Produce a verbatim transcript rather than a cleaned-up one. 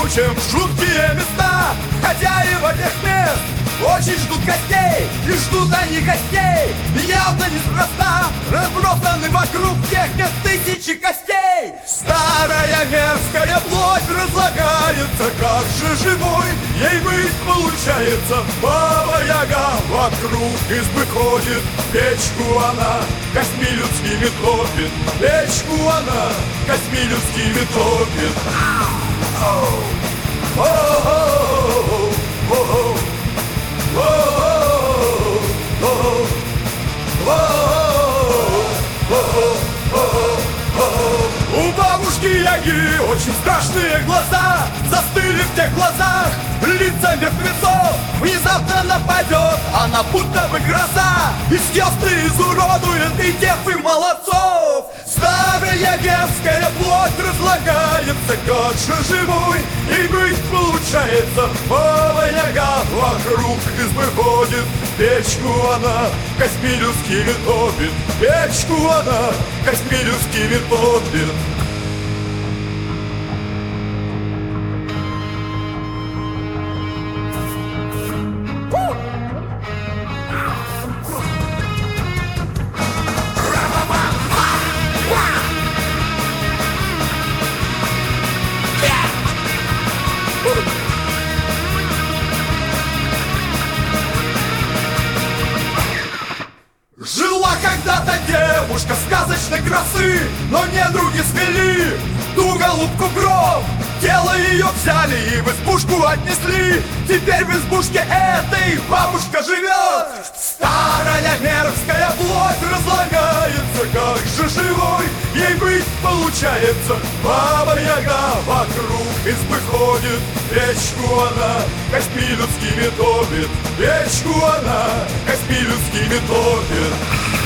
учим жуткие места. Хозяева тех мест очень ждут гостей, и ждут они гостей явно неспроста. Разбросаны вокруг тех мест тысячи костей. Старая мерзкая плоть разлагается, как же живой ей быть получается. Баба-яга вокруг избы ходит, печку она костьми людскими топит. Печку она костьми людскими топит. У бабушки Яги очень страшные глаза, застыли в тех глазах лица мертвецов. Внезапно нападет она, будто бы гроза, и сестры изуродует и дев, и молодцов. Старая мерзкая плоть разлагается, как же живой ей быть получается. Баба-яга вокруг избы ходит, печку она костьми людскими топит. Печку она костьми людскими топит. Жила когда-то девушка сказочной красы, но недруги свели ту голубку в гроб. Тело ее взяли и в избушку отнесли. Теперь в избушке этой бабушка живет. Старая мерзкая плоть разлагается, как же живой ей быть получается. Баба-яга вокруг избы ходит, печку она костьми людскими топит. Печку она костьми людскими топит.